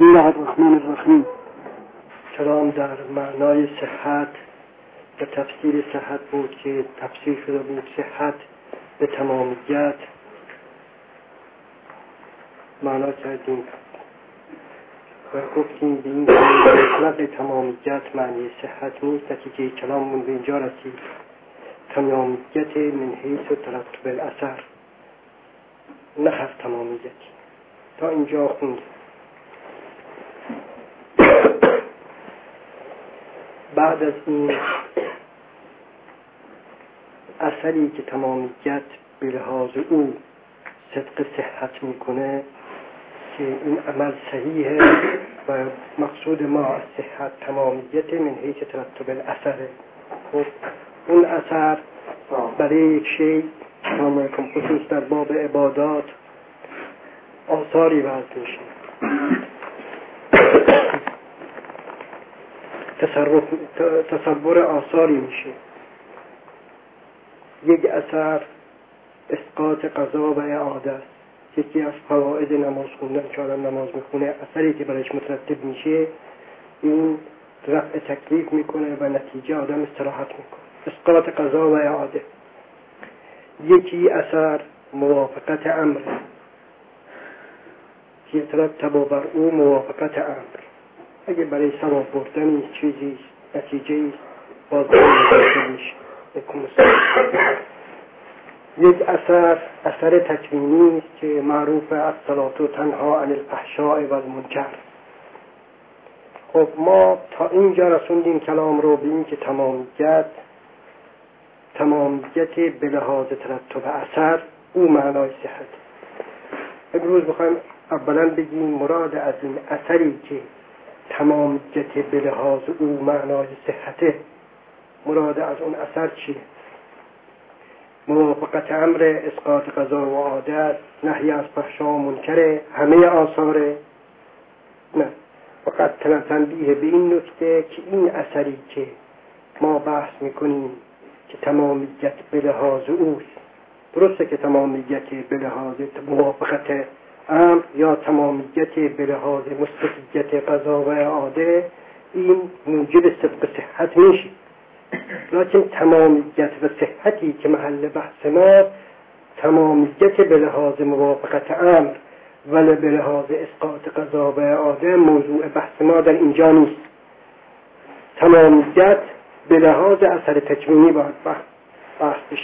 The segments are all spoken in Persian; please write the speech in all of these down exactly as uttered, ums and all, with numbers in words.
بسم الله الرحمن الرحیم. کلام در معنای صحت و تفسیر صحت بود که تفسیر شده بود صحت به تمامیت معنا کردیم و گفتیم به این که مطلق تمامیت معنی صحت نیست. نتیجه کلاممون به اینجا رسید تمامیت من حیث و ترتب الاثر، نه هر تمامیتی. تا اینجا خوندیم. بعد از این اثری که تمامیت به لحاظ او صدق صحت میکنه که این عمل صحیحه و مقصود ما از صحت تمامیت من حیث ترتب الاثره. خب اون اثر برای یک شی خصوص در باب عبادات آثاری وضع میشه، تصرف تصور آثاری میشه. یک اثر اسقاط قضا و اعاده است. یکی از فواید نماز خوندن که آدم نماز میخونه اثری که برایش مترتب میشه این رفع تکلیف میکنه و نتیجه آدم استراحت میکنه. اسقاط قضا و اعاده. یکی اثر موافقت امر که ترتب بر او موافقت امر. اگه برای ثواب بردن چیزی نتیجه باز میشه. یک اثر اثر تکوینی است که معروف الصلاة تنها عن الفحشاء و المنکر. خب ما تا اینجا رسوندیم کلام رو به این که تمامیت تمامیت به لحاظ ترتب اثر او معنای صحت. امروز بخوایم اولا بگیم مراد از این اثری که تمامیت به لحاظ او معنای صحته، مراد از اون اثر چیه؟ موافقت امر، اسقاط قضا و عادت، نهی از فحشا و منکره، همه آثاره؟ نه، فقط تنبیه به این نکته که این اثری که ما بحث میکنیم که تمامیت به لحاظ اوست، درسته که تمامیت به لحاظ موافقت امر یا تمامیت به لحاظ مستقیت قضا و اعاده این موجب صدق صحت میشه، لیکن تمامیت و صحتی که محل بحث ما تمامیت به لحاظ موافقت امر ولی به لحاظ اسقاط قضا و اعاده موضوع بحث ما در اینجا نیست. تمامیت به لحاظ اثر تکوینی باید بحث بشه.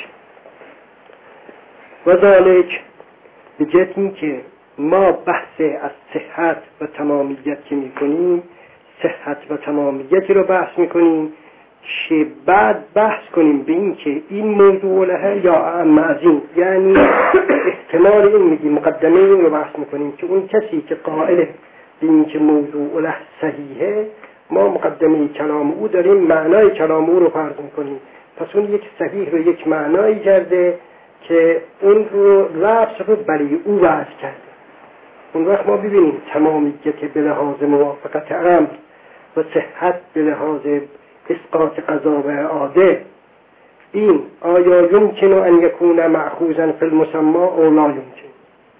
و ذالک به جهت این که ما بحث از صحت و تمامیت که میکنیم صحت و تمامیتی رو بحث میکنیم که بعد بحث کنیم به این که این موضوع له یا اعم از این، یعنی احتمال این میگیم مقدمه این رو بحث میکنیم که اون کسی که قائل به این که موضوع له صحیحه ما مقدمه کلام او داریم معنای کلام او رو فرض میکنیم. پس اون یک صحیح رو یک معنایی کرده که اون رو لفظ رو برای او وضع کرده. اون وقت ما ببینیم تمامیت به لحاظ موافقت امر و صحت به لحاظ اسقاط قضا و اعاده این آیا یمکن ان یکون مأخوذا فی المسمى او لا یمکن؟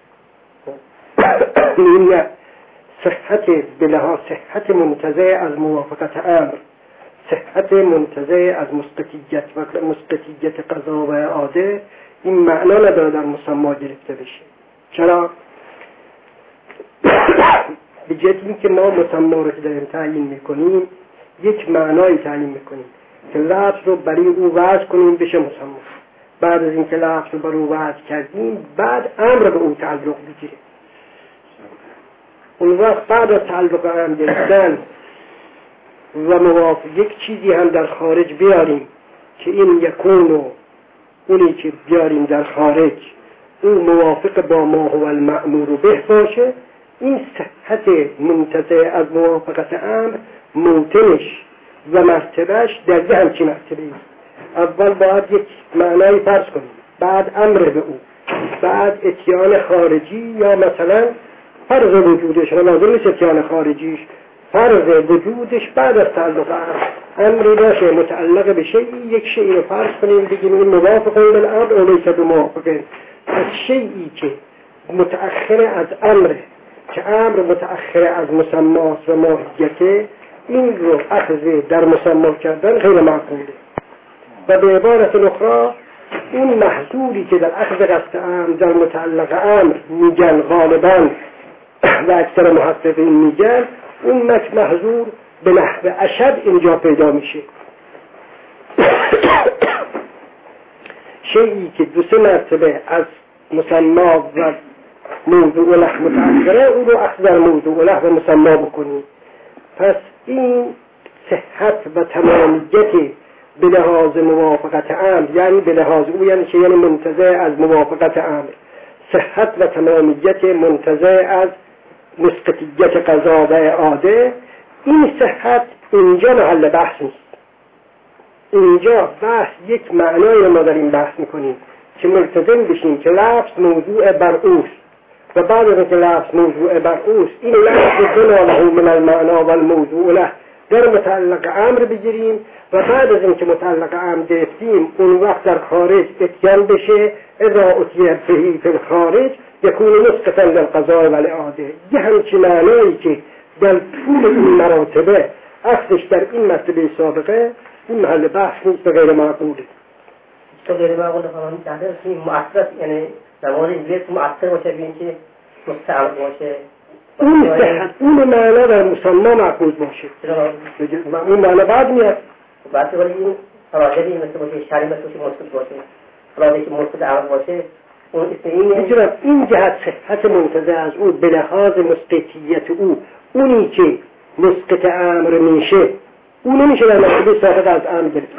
این صحت به لحاظ صحت منتزع از موافقت امر، صحت منتزع از مسقطیت و مسقطیت قضا و اعاده این معنا نداره در مسمى گرفته بشه. چرا؟ به جهت اینکه ما مسمى رو که داریم تعیین میکنیم یک معنای تعیین میکنیم که لفظ رو برای او وضع کنیم بشه مسمى. بعد از اینکه لفظ رو برای او وضع کردیم بعد امر به او تعلق بگیره. اون وقت بعد از تعلق امر گرفتن و موافق یک چیزی هم در خارج بیاریم که این یکونو اونی که بیاریم در خارج اون موافق با ما هو المأمور به باشه، این صحت منتزع از موافقت امر موتنش و مرتبهش در یه همچین مرتبه است. اول باید یک معنای فرض کنیم، بعد امر به او، بعد اتیان خارجی یا مثلا فرض وجودش را لازم نیست اتیان خارجیش، فرض وجودش بعد از تعلق امر امری باشه متعلق به شیئی، یک شیئی رو فرض کنیم بگیم این موافقه بالامر او لیس بموافقه. از شیئی که متأخر از امر که امر متأخر از مسماست و ماهیته، این رو اخذ در مسما کردن غیر معقوله. و به عبارت اخرى اون محظوری که در اخذ قصد امر در متعلق امر میگن غالبا و اکثر محققین میگن، اون محظور به نحو اشد اینجا پیدا میشه. شیئی که دو سه مرتبه از مسما و موضوع له متأخره، اون رو اخذ در موضوع له و مسما بکنید. پس این صحت و تمامیت به لحاظ موافقت امر، یعنی به لحاظ او، یعنی چه؟ یعنی منتزع از موافقت امر. صحت و تمامیت منتزع از مسقطیت قضا و اعاده. این صحت اینجا محل بحث نیست. اینجا بحث یک معنایی رو ما در این بحث میکنیم که ملتزم بشیم که لفظ موضوع بر اوست و بعد از اینکه لفظ موضوع بر اوست، این لفظ بنا له من المعنا و الموضوع له در متعلق امر بگیریم و بعد از اینکه متعلق امر گرفتیم اون وقت در خارج اتیان بشه، اذا اتیه بهی فی الخارج یکون مسقطا للقضاء و الاعاده. یه همچین معنایی که در طول این مراتبه اخذش در این مرتبه سابقه، این محل بحث نیست و غیر معقوله. تو غیر معقوله فهمی کرده این مؤثر، یعنی در مورد این مؤثر باشه، ببین که مستعمل باشه، اون صحت اون معنا در مسما معقول باشه. اون معنا بعد میاد. بعد ولی این فراغتی مثل باشه، شری مثل باشه، مسقط باشه، فراغتی که مسقط عمل باشه، اون اسمینه. این جهت صحت منتزع از او به لحاظ مسقطیت او، اونی که مسقط امر میشه، اون نمیشه در مرتبه سابق از امر گرفت.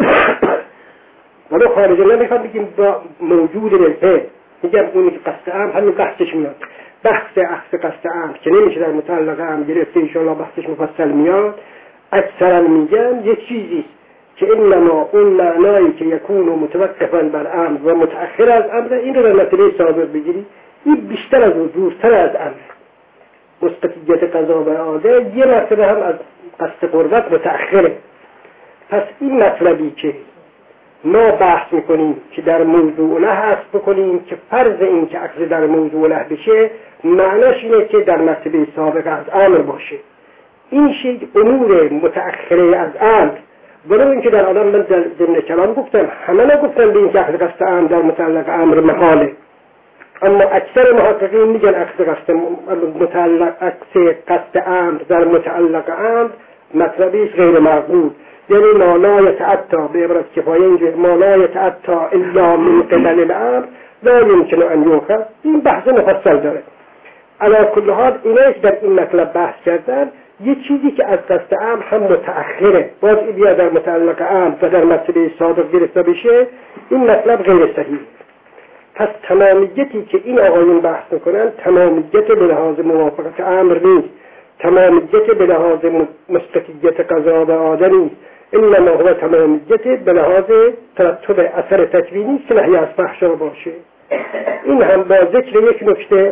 ولی خارجه نمیخواد بگیم با موجود بالفعل، میگم اونی که قصد امر همین بحثش میاد. بحث اخذ قصد امر که نمیشه در متعلق امر گرفته، انشاءالله بحثش مفصل میاد. اکثرا میگن یه چیزیست که انما اون معنایی که یکون متوقفا بر امر و متأخر از امر، این رو در مرتبه سابق بگیری، این بیشتر از اون دورتر از امر. مسقطیت قضا و اعاده یه مرتبه هم از قصد قربت متأخره. پس این مطلبی که ما بحث میکنیم که در موضوع له حذف بکنیم که فرض این که اخذ در موضوع له بشه، معناش اینه که در مرتبه سابق از امر باشه. این شیء امور متأخره از امر، ولو اینکه در آدم من در ضمن کلام گفتم، همه نگفتن به این که اخذ قصد امر در متعلق امر محاله، اما اکثر محققین میگن اخذ قصد متعلق اخذ قصد امر در متعلق امر مطلبیش غیر معقول، یعنی ما لا یتعطا، به عبارت کفایه اینجا ما لا یتعطا الا من قبل الامر لا یمکن ان یؤخذ. این بحث مفصل داره. علی کل حال اینایش در این مطلب بحث کردن یه چیزی که از قصد امر هم متأخره، باز بیا در متعلق امر و در مرتبه سابق گرفته بشه، این مطلب غیر صحیح. پس تمامیتی که این آقایون بحث میکنن تمامیت به لحاظ موافقت امر نیست، تمامیت به لحاظ مسقطیت قضا و اعاده نیست، انما هو تمامیت به لحاظ ترتب اثر تکوینی که نهی از فحشا باشه. این هم با ذکر یک نکته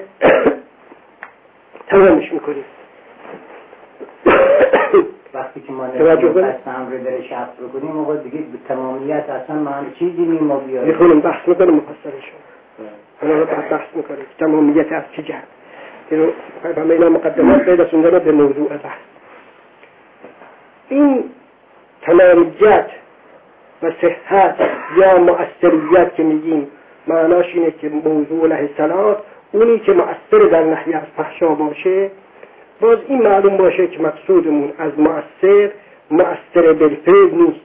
تمامش میکنیم. وقتی که ما نمی‌تونیم قصد امر رو در شرط بکنیم، موقع دیگه به تمامیت اصلا معنی چیزی نیم ما بیاریم. میخونیم بحث میکنیم مفصلشون. اونا رو بحث میکنیم تمامیت از چه جهت. اینو همه اینا مقدمات برسوندن به موضوع بحث. این تمامیت و صحت یا مؤثریت که میگیم معناش اینه که موضوع له صلات، اونی که مؤثر در نهی از فحشا باشه. باز این معلوم باشه که مقصودمون از مؤثر مؤثر بالفعل نیست،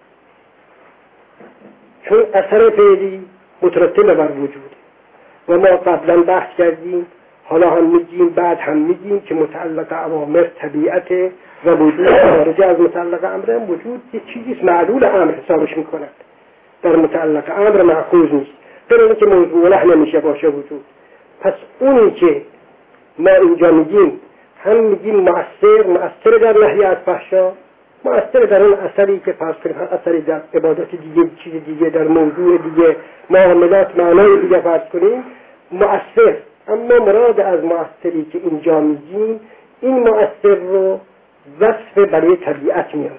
چون اثر فعلی مترتب بر وجود و ما قبلا بحث کردیم، حالا هم میگیم بعد هم میگیم که متعلق اوامر طبیعت و وجود خارج از متعلق امر هم وجود یه چیزیست معلول امر حسابش میکنند، در متعلق امر مأخوذ نیست، در اینه که موضوع له نمیشه باشه وجود. پس اونی که ما اینجا میگیم هم میگیم مؤثر مؤثر در نهی از فحشا، مؤثر در اون اثری که فرض کنیم اثری در عبادت دیگه، چیز دیگه، در موضوع دیگه، معاملات معنای دیگه فرض کنیم مؤثر. اما مراد از مؤثری که اینجا میگیم، این مؤثر رو وصف برای طبیعت میاریم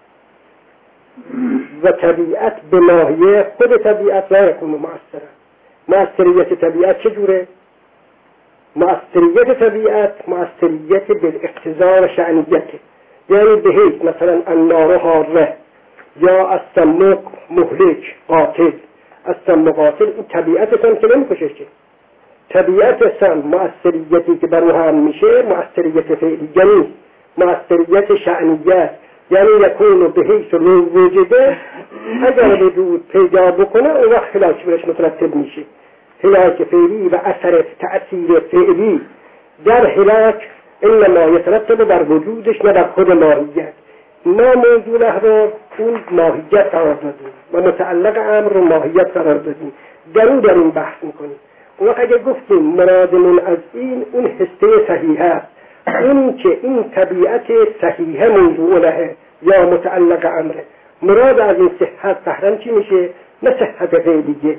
و طبیعت به ماهیه خود طبیعت لا یکون مؤثرا. مؤثریت طبیعت چجوره؟ مؤثریت طبیعت مؤثریت بالاقتضا و شأنیت، یعنی به حیث مثلا النار حاره یا السم مهلک قاتل، السم قاتل، این طبیعت سم که نمیکشه که طبیعت سم مؤثریتی که بر او هم میشه مؤثریت فعلیه نیست، مؤثریت شأنیه، یعنی یکون به حیث رو وجوده اگر وجود پیدا بکنه اون وقت هلاک برش مترتب میشه. هلاک فعلی و اثر تأثیر فعلی در هلاک انما یترتب بر وجودش نه بر خود ماهیت. ما موضوع احوال اون ماهیت قرار دادیم و متعلق امر رو ماهیت قرار دادیم، در اون در این بحث میکنیم. اون وقت اگر گفتیم مرادمون از این اون حسه صحیح است، اون که این طبیعت صحیح موضوع له یا متعلق امره، مراد از این صحت فهرن چی میشه؟ نه صحت فعلیه،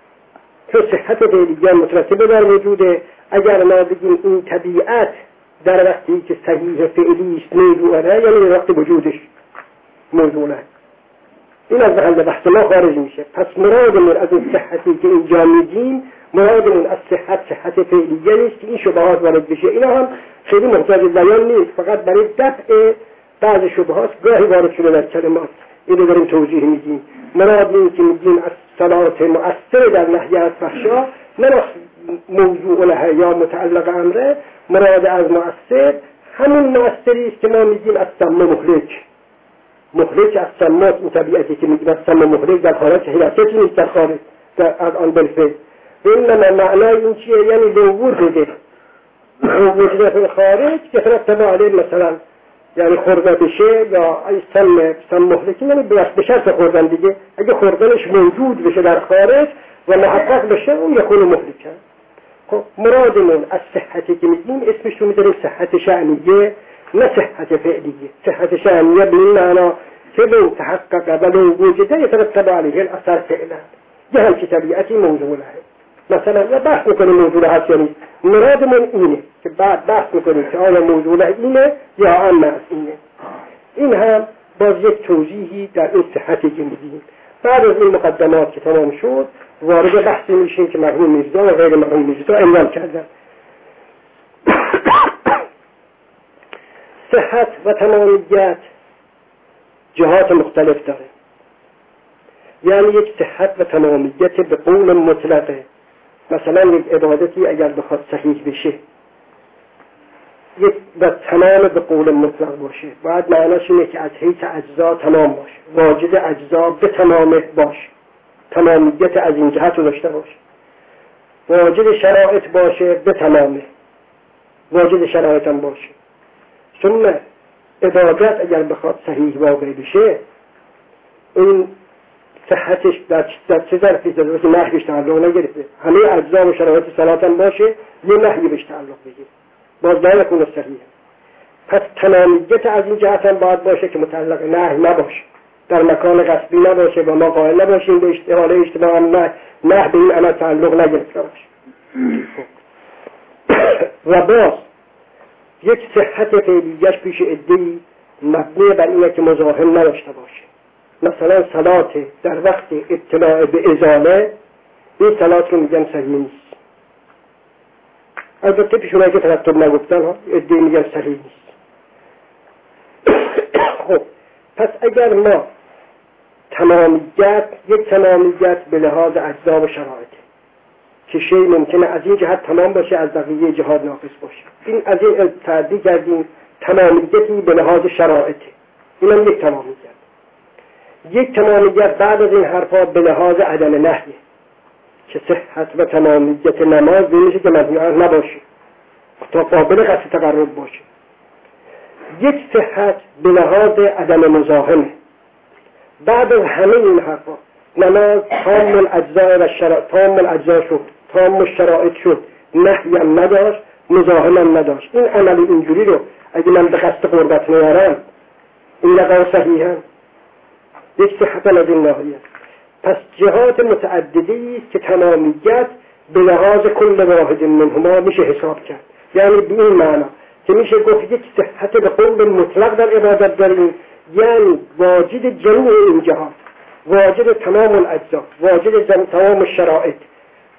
تو صحت فعلیه مترتبه بر وجوده. اگر ما بگیم این طبیعت در وقتی که صحیح فعلی است موضوع له، یعنی وقت وجودش موضوع له، این از محل بحث ما خارج میشه. پس مرادمون از این صحتی که اینجا میگیم مرادمون از صحت صحت فعلیه نیست که این شبهات وارد بشه. اینا هم خیلی محتاج بیان نیست، فقط برای دفع بعض شبهات گاهی وارد شده در کلمات اینو داریم توضیح میدیم. مراد این که میگیم از صلات مؤثر در نهی از فحشا نه موضوع له یا متعلق امره، مراد از مؤثر همون مؤثری است که ما میگیم از سم مهلک. مهلک از سمات این طبیعتی که میگیم از سم مهلک در حالت هلاکتی نیست در خارج در از آن بالفعل. اینما معنای این چیه؟ یعنی لوور بده وجود در خارج که ترتب علیه مثلا یعنی خورده بشه یا ای سم سم مهلکی، یعنی به شرط خوردن دیگه، اگه خوردنش موجود بشه در خارج و محقق بشه اون یکون مهلکه. خب مرادمون از صحتی که میگیم اسمش رو میذاریم صحت شأنیه نه صحت فعلیه. صحت شأنیه به این معنا که لو تحقق و لو وجده یترتب علیه الاثر فعلا، یه همچی طبیعتی موضوع له. مثلا یا بحث میکنیم موضوع هست یعنی مرادمون اینه که بعد بحث میکنیم که آیا موضوع له اینه یا آن از اینه. این هم باز یک توضیحی در این صحتی که میگیم. بعد از این مقدمات که تمام شد وارد بحثی میشیم که مرحوم میرزا و غیر مرحوم میرزا عنوان کردن. صحت و تمامیت جهات مختلف داره، یعنی یک صحت و تمامیت به قول مطلقه. مثلا یک عبادتی اگر بخواد صحیح بشه یک و تمام به قول مطلق باشه، باید معناش اینه که از حیث اجزا تمام باشه، واجد اجزا به تمامه باشه، تمامیت از این جهت رو داشته باشه. واجد شرایط باشه به تمامه، واجد شرایط هم باشه. ثم عبادت اگر بخواد صحیح واقع بشه این صحتش در چه ظرفی داره که نحیش تعلق نگرفته، همه اجزا و شرایط صلات هم باشه یه نحی بهش تعلق بگیر، باز لا یکون صحیح. پس تمامیت از این جهت هم باید باشه که متعلق نحی نباشه، در مکان قصدی نباشه و ما قائل نباشیم به اشتغال اجتماع نه نه به این عمل تعلق نگرفته باشه. و باز یک صحت فعلیش پیش عده‌ای مبنی بر اینه که مزاحم نداشته باشه. مثلا صلات در وقت اطلاع به ازاله این صلات رو میگن صحیح نیست. البته پیشونه که ترتب نگفتن ها عده‌ای میگن صحیح نیست. خب پس اگر ما تمامیت یک تمامیت به لحاظ اجزا و شرایط که شی ممکنه از این جهت تمام باشه از بقیه جهات ناقص باشه، این از این تعدی کردیم تمامیتی به لحاظ شرایط، این هم یک تمامیت. یک تمامیت بعد از این حرفا به لحاظ عدم نهی که صحت و تمامیت نماز بینشه که مبنی نباشه تا قابل قصد تقرب باشه. یک صحت به لحاظ عدم مزاحمه. بعد از همه این حرفا نماز تام الاجزاء و شرایط تام الاجزاء شد، تام الشرایط شد، نهی هم نداشت، مزاحم هم نداشت. این عمل اینجوری رو اگه من به قصد قربت نیارم این لقا صحیحه، یک صحت از این ناحیه. پس جهات متعددی است که تمامیت به لحاظ کل واحد منهما میشه حساب کرد. یعنی به این معنا که میشه گفت یک صحت به قول مطلق در عبادت داریم، یعنی واجد جميع این جهات، واجد تمام الاجزا، واجد تمام الشرائط،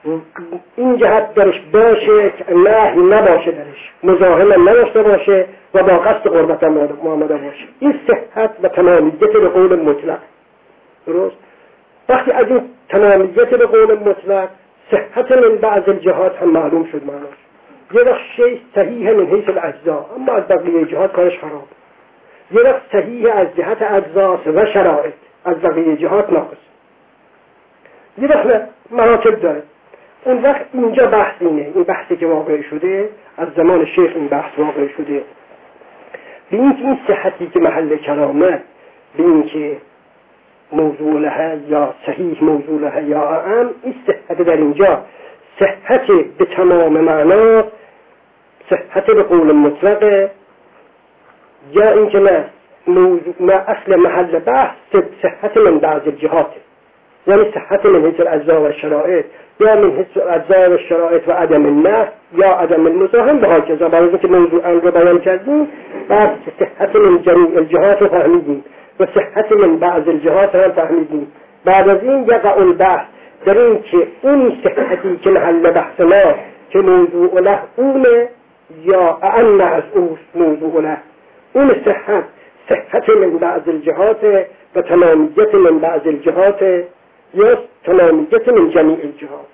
این جهت درش باشه که نهی نباشه، درش مزاحم نداشته باشه و با قصد قربت هم آمده باشه. این صحت و تمامیت به قول مطلق. درست؟ وقتی از این تمامیت به قول مطلق، صحت من بعض الجهات هم معلوم شد معناش. یه وقت شیء صحیح من حیث الاجزا، اما از بقیه جهات کارش خراب. یه وقت صحیح از جهت اجزاست و شرایط، از بقیه جهات ناقص. یه وقت مراتب داره. اون وقت اینجا بحث اینه، این بحثی که واقع شده از زمان شیخ، این بحث واقع شده به این که این صحتی که محل کلامه، به این که موضوع لها یا صحیح موضوع لها یا اعم، این صحت در اینجا صحت به تمام معنا، صحت به قول مطلق، یا این که نه موضوع نه اصل محل بحث صحت من بعض الجهات، یعنی صحت من حیث الاجزا و شرایط، یا من حیث الاجزا و شرایط و عدم النهی یا عدم المزاحم به هاکذا. برای اینکه موضوع رو بیان کردیم، بعد صحت من جمیع الجهات رو فهمیدیم و صحت من بعض الجهات رو فهمیدیم. بعد از این یقع البحث در این که اون صحتی که محل بحث ما که موضوع له اونه یا اعم از اوست موضوع له، اون صحت صحت من بعض الجهات و تمامیت من بعض الجهات یا تمامیت من جمیع الجهات.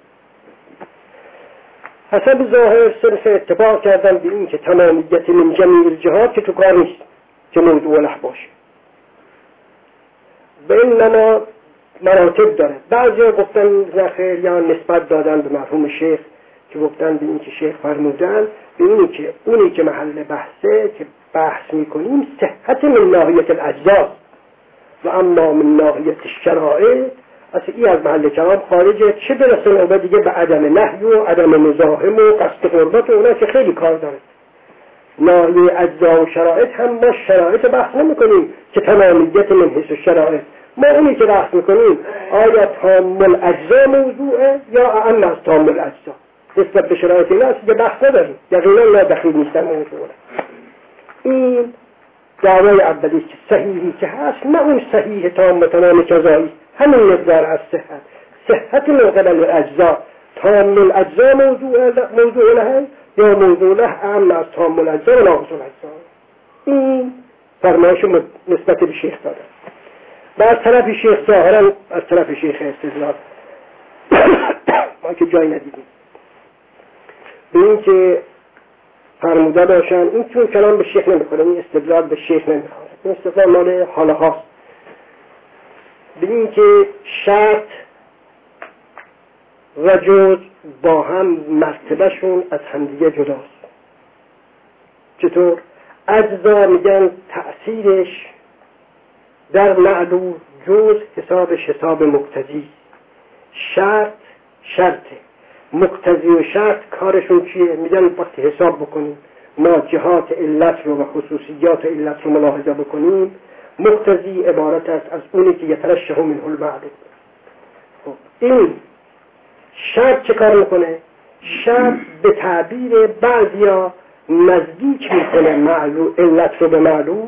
حسب ظاهر صرف اتفاق کردن به این که تمامیت من جمیع الجهات که تو کار نیست که موضوع له باشه. به این نما مراتب داره. بعضی ها گفتن نخیر یا نسبت دادن به مرحوم شیخ که گفتن به این که شیخ فرمودن به اینی که اونی که محل بحثه که بحث میکنیم صحت من ناحیت الاجزا و اما من ناحیت الشرائط اصلا این از محل کلام خارجه، چه برسه نوبه دیگه به عدم نهی و عدم مزاحم و قصد قربت و اونا که خیلی کار داره. ناحیه اجزا و شرائط هم ما شرایط بحث نمیکنیم که تمامیت من حیث الشرائط، ما اونی که بحث میکنیم آیا تام الاجزا موضوعه یا اعم از تام الاجزا. نسبت به شرایط اینا اصلا که بحث نداریم، یقینا لا دخیل نیستن موضوعه. این دعوای اولی که صحیحی که هست، نه اون صحیح تام و تمام کذایی، همین مقدار از صحت صحت من قبل الاجزا، تام الاجزا موضوع موضوع له یا موضوع له اعم از تام الاجزا و ناقص الاجزا. این فرمایش نسبت به شیخ داده. و از طرف شیخ ظاهرا از طرف شیخ استدلال ما که جای ندیدیم به این که فرموده باشن این چون کلام به شیخ نمیخوره، این استدلال به شیخ نمیخوره، این استدلال مال حاله هاست. به این که شرط و جز با هم مرتبه شون از همدیگه جداست. چطور؟ اجزا میگن تأثیرش در معلول، جز حسابش حساب مقتضی، شرط شرطه، مقتضی و شرط کارشون چیه؟ میگن وقتی حساب بکنیم ما جهات علت رو و خصوصیات علت رو ملاحظه بکنیم، مقتضی عبارت است از اونی که یترشح منه المعلول. این شرط چه کار میکنه؟ شرط به تعبیر بعضیا نزدیک میکنه معلول علت رو به معلول،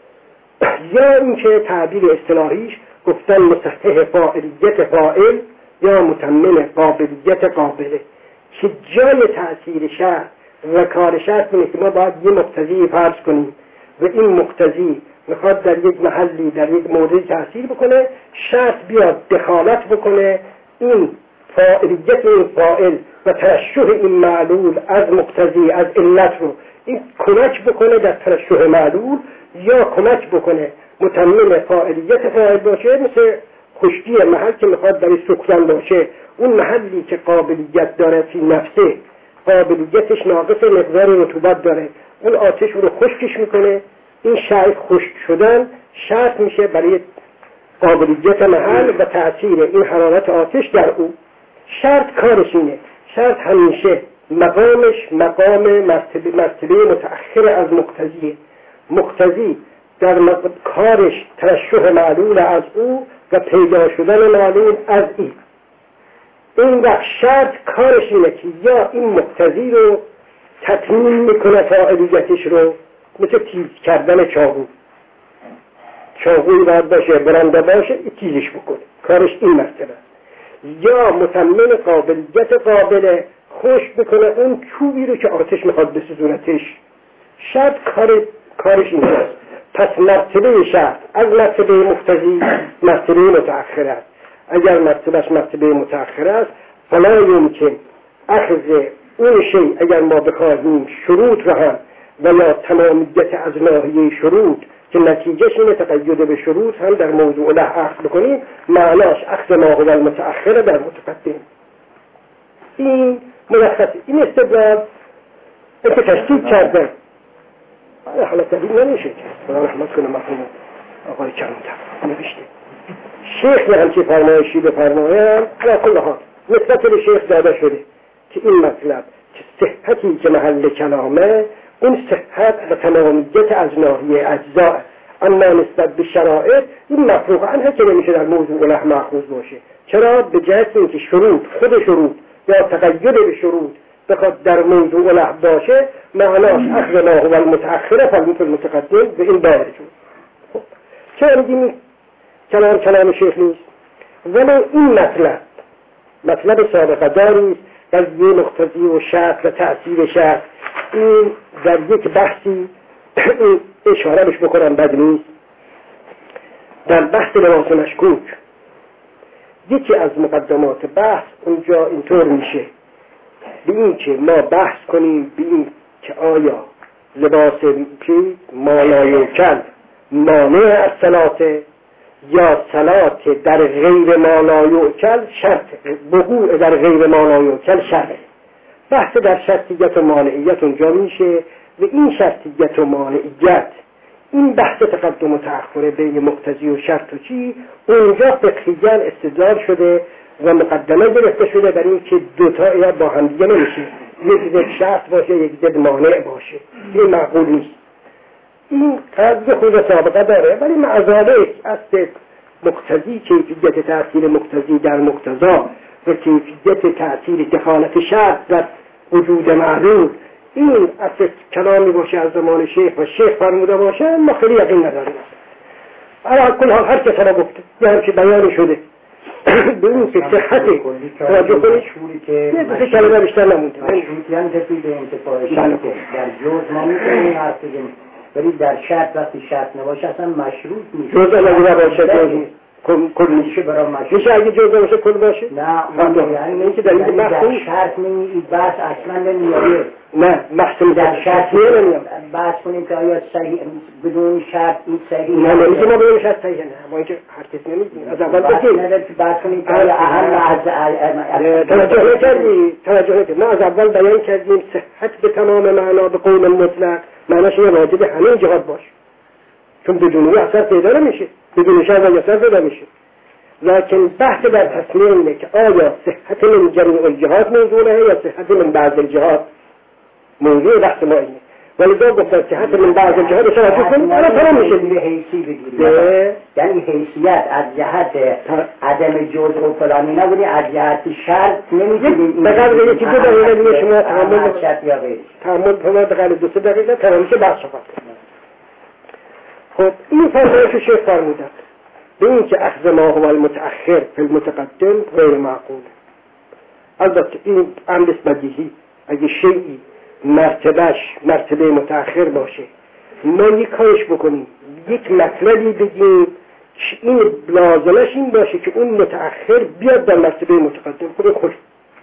یا اینکه تعبیر اصطلاحیش گفتن مصحح فاعلیت فاعل یا متمم قابلیت قابله، که جای تأثیر شرط و کار شرط اینه که ما باید یه مقتضی فرض کنیم و این مقتضی میخواد در یک محلی در یک موردی تأثیر بکنه، شرط بیاد دخالت بکنه این فاعلیت این فاعل و ترشح این معلول از مقتضی از علت رو این کمک بکنه در ترشح معلول، یا کمک بکنه متمم فاعلیت فاعل باشه، مثل خشکی محل که میخواد برای سکران باشه، اون محلی که قابلیت داره فی نفسه قابلیتش ناقص مقدار رطوبت داره، اون آتش رو خشکش میکنه، این شرط خشک شدن شرط میشه برای قابلیت محل و تأثیر این حرارت آتش در او. شرط کارش اینه، شرط همیشه مقامش مقام مرتبه مرتبه متأخر از مقتضیه، مقتضی در کارش ترشح معلول از او و پیدا شدن معلول از این. این وقت شرط کارش اینه که یا این مقتضی رو تطمیم میکنه فاعلیتش رو، مثل تیز کردن چاقو، چاقوی باید باشه برنده باشه تیزش بکنه، کارش این مرتبه. یا متمم قابلیت قابله خوش بکنه اون چوبی رو که آتش میخواد بسوزونتش. شرط کار کارش اینجاست. پس مرتبه شرط از مرتبه مقتضی مرتبه متأخر است. اگر مرتبهش مرتبه متأخر است فلا یمکن اخذ اون شی اگر ما بخواهیم شروط را هم ولا تمامیت از ناحیه شروط که نتیجهش اینه تقید به شروط هم در موضوع له اخذ بکنیم معناش اخذ ما هو المتأخر در متقدم. این ملخصه. این استدلال که تشکیل کرده حالا تبیین نمیشه که خدا رحمت کنه مرحوم آقای کلانتر نوشته شیخ یه همچی فرمایشی بفرمایم علی کل حال نسبت به شیخ داده شده که این مطلب که صحتی که محل کلامه اون صحت و تمامیت از ناحیه اجزاء، اما نسبت به شرایط این مفروغ عنه که نمیشه در موضوع له مأخوذ باشه. چرا؟ به جهت اینکه شروط خود شروط یا تقید به شروط بخواد در موضوع له باشه معناش اخذ ما هو المتأخر فالمثل المتقدم به این داره شد. خب چرا میگیم کلام کلام شیخ نیست؟ ولی این مطلب مطلب سابقه داری از یه مقتضی و شرط و تأثیر شرط این در یک بحثی اشاره بش بکنم بد نیست. در بحث لباس مشکوک یکی از مقدمات بحث اونجا اینطور میشه به این که ما بحث کنیم به این که آیا لباس چی مالایوکل مانع از صلاته یا صلات در غیر مالایوکل شرط وقوع در غیر مالایوکل شرط. بحث در شرطیت و مانعیت اونجا میشه و این شرطیت و مانعیت این بحث تقدم و تأخر بین مقتضی و شرط و چی اونجا فقهیاً استدلال شده و مقدمه گرفته شده برای اینکه دوتا یا با هم دیگه نمیشه، یک ضد شرط باشه یک ضد مانع باشه. این معقول نیست. این قضیه خود سابقه داره ولی معذالک اصل مقتضی کیفیت تأثیر مقتضی در مقتضا و کیفیت تأثیر دخالت شرط در وجود معلول این اصل کلامی باشه از زمان شیخ و شیخ فرموده باشه ما خیلی یقین نداریم. علی کل حال هر کس را گفته یه همچه بیانی شده به این که صحت توجه کنید یه دوست کلمه بیشتر نمونده مشروطی هم کسی به انتفاع شرط در جز ما میتونیم حرف بزنیم ولی در شرط وقتی شرط نباشه اصلا مشروط نیست. جز اگه نباشه کل میشه برای مشروط میشه اگه جز نباشه کل باشه؟ نه یعنی اینکه در این شرط نمی بحث اصلا نمیاره. نه محسن در شرط نمیاد بحث کنیم که آیا صحیح بدون شرط این صحیح نه نمیگه ما بدون شرط صحیح نه ما اینکه هر کس نمیگیم از اول بگیم بحث کنیم که آیا اهم از توجه نکردی توجه نکردی ما از اول بیان کردیم صحت به تمام معنا به قول مطلق معناش اینه واجب همین جهات باشه چون بدون اون اثر پیدا نمیشه بدون شرط اثر پیدا میشه. لكن بحث در تصمیه اینه که آیا صحت من جمیع الجهات موضوعه یا صحت من بعض الجهات موضوع بحث ما اینه ولی دو گفتن صحت من بعض الجهات رو توجه کنیم انا تمام میشه به حیثی بگیریم یعنی حیثیت از جهت عدم جزء و فلانی نبودی از جهت شرط نمیگیریم به قدر یکی دو دقیقه دیگه شما تحمل شرط یا غیرش تحمل کنید به قدر دو سه دقیقه تمام میشه بحث صحبت. خب این فرمایش شیخ فرمودن به این که اخذ ما هو المتأخر فی المتقدم غیر معقول. البته این امر بدیهی اگه شیئی مرتبهش مرتبه متأخر باشه ما یک کارش بکنیم یک مطلبی بگیم که این لازمش این باشه که اون متأخر بیاد در مرتبه متقدم. خود خود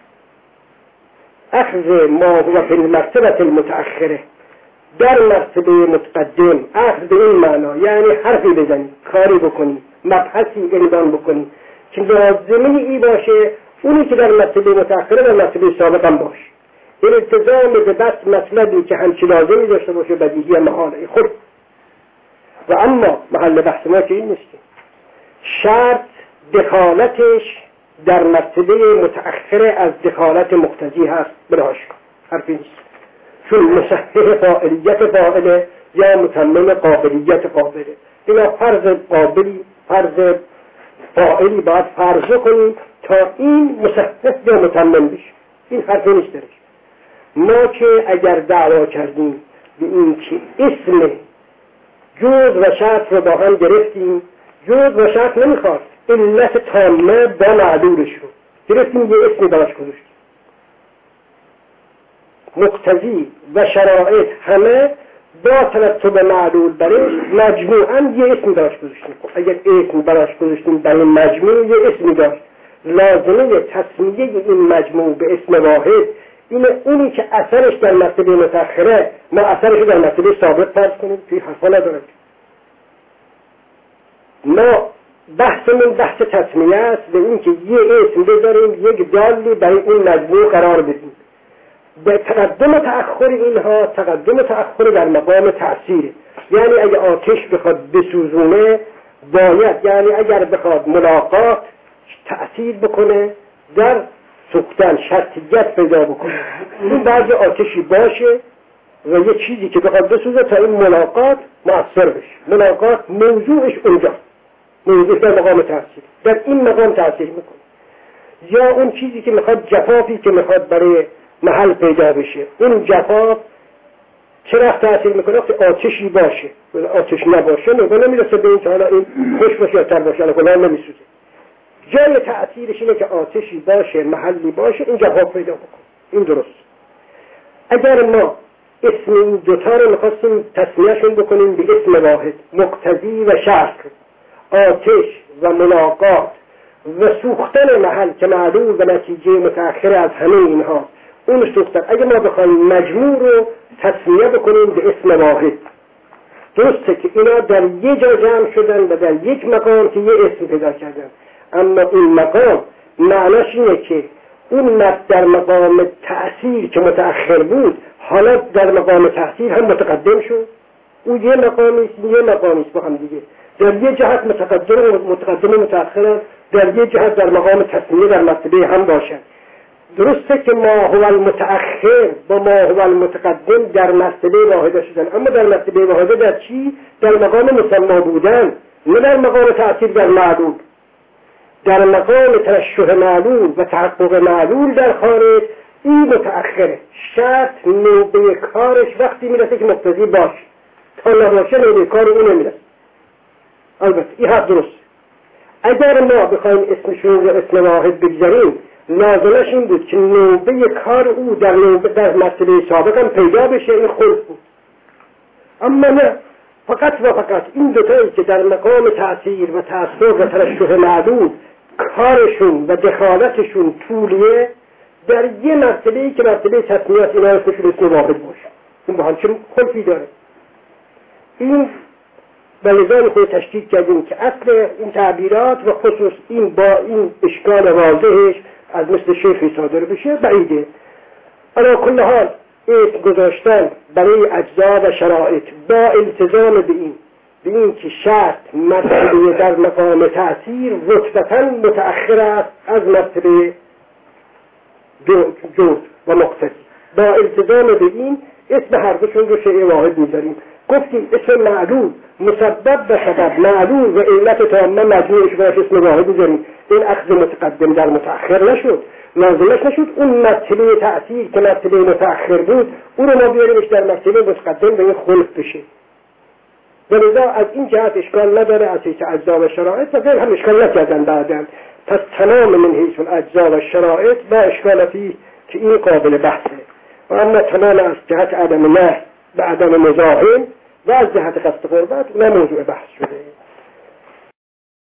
اخذ ما هو فی المرتبه المتأخره در مرتبه متقدم اخذ به این معنا یعنی حرفی بزنی کاری بکنی مبحثی عنوان بکنی که لازمه ای باشه اونی که در مرتبه متأخره و مرتبه سابق هم باشه. این التزام به بس مطلبی که همچی لازمی داشته باشه بدیهی محاله خود و اما محل بحث ما که این نیست. شرط دخالتش در مرتبه متأخره از دخالت مقتضی هست بلاش کن حرفی نیست چون مصحح فاعلیت فاعله یا متمم قابلیت قابله. اینا فرض قابلی فرض فاعلی باید فرض کنیم تا این مصحح یا متمم بشه. این حرفی نیست درش. ما که اگر دعوا کردیم به این که اسم جز و شرط رو با هم گرفتیم جز و شرط نمیخواد علت تامه با معلولش رو گرفتیم یه اسمی براش گذاشتیم، مقتضی و شرایط همه با ترتب معلول برش مجموعاً یه اسمی براش گذاشتیم. اگر اسم براش گذاشتیم برای مجموع یه اسمی داشت، لازمه تسمیه این مجموع به اسم واحد اینه اونی که اثرش در مرتبه متأخره ما اثرش در مرتبه ثابت فرض کنیم، توی حرفا ندارد. ما بحثمون بحث تسمیه است و این که یه اسم بذاریم یک دالی برای این مجموع قرار بدیم. به تقدم و تأخر اینها تقدم و تأخر در مقام تأثیر، یعنی اگه آتش بخواد بسوزونه باید، یعنی اگر بخواد ملاقات تأثیر بکنه در سوختن شرطیت پیدا بکنه، این بعضی آتشی باشه و یه چیزی که بخواد بسوزه تا این ملاقات مؤثر بشه. ملاقات موضوعش اونجا، موضوعش در مقام تأثیر، در این مقام تأثیر میکنه. یا اون چیزی که میخواد جفافی که میخواد برای محل پیدا بشه، اون جفاف چرا تأثیر میکنه؟ که آتشی باشه، آتش نباشه نگاه نمیرسه به این که حالا این خوش باشه یا تر باشه، حالا نمیسوزه. جای تأثیرش اینه که آتشی باشه، محلی باشه، این جواب پیدا بکنه. این درست. اگر ما اسم این دوتا رو میخواستیم تسمیهشون بکنیم به اسم واحد، مقتضی و شرط، آتش و ملاقات و سوختن محل که معلول و نتیجه متأخر از همه اینها، اون سوختن اگر ما بخوایم مجموع رو تسمیه بکنیم به اسم واحد، درسته که اینا در یه جا جمع شدن و در یک مقام که یه اسم پیدا کردن، اما این مقام معناش اینه که اون مرد در مقام تأثیر که متأخر بود حالا در مقام تأثیر هم متقدم شد. او یه مقامیست یه مقامیست با هم دیگه، در یه جهت متقدم و متقدم و متأخر، در یه جهت در مقام تسمیه در مرتبه هم باشن. درسته که ما هو المتأخر با ما هو المتقدم در مرتبه واحده شدن، اما در مرتبه واحده در چی؟ در مقام مسما بودن، نه در مقام تأثیر در معلول. در مقام ترشح معلول و تحقق معلول در خارج این متأخره. شرط نوبه کارش وقتی میرسه که مقتضی باشه، تا نباشه نوبه کار اون نمیرسه. البته این حق درست. اگر ما بخوایم اسمشون رو اسم واحد بگذاریم لازمش این بود که نوبه کار او در نوبه در مرتبه سابق هم پیدا بشه، این خلق بود. اما نه، فقط و فقط این دوتایی که در مقام تأثیر و تأثیر و ترشح معلول کارشون و دخالتشون طولیه، در یه مرتبه‌ای که مرتبه تسمیه اینا اسمشون اسم واحد باشه، این با هم چه خلقی داره. این بلدان خود تشکیل کردیم که اصل این تعبیرات و خصوص این با این اشکال واضحش از مثل شیخی صادر بشه بعیده. علی کل حال اسم گذاشتن برای اجزا و شرایط با التزام به این به این که شرط مرتبه در مقام تأثیر رتبتاً متأخر است از مرتبه جزء و مقتضی، با التزام به این اسم هر دوشون رو شیء واحد میذاریم. گفتیم اسم معلول مسبب به سبب، معلول و علت تامه مجموعش براش اسم واحد میذاریم. این اخذ متقدم در متأخر نشد، لازمش نشد اون مرتبه تأثیر که مرتبه متأخر بود اون رو ما بیاریمش در مرتبه متقدم به این خلق بشه. ولذا از این جهت اشکال نداره از حیث اجزا و شرایط و غیر هم اشکال نکردن بعدن. پس تمام من حیث الاجزا و شرایط با اشکالتی که این قابل بحثه، و اما تمام از جهت عدم نه و عدم مزاحم و از جهت قصد قربت نه موضوع بحث شده.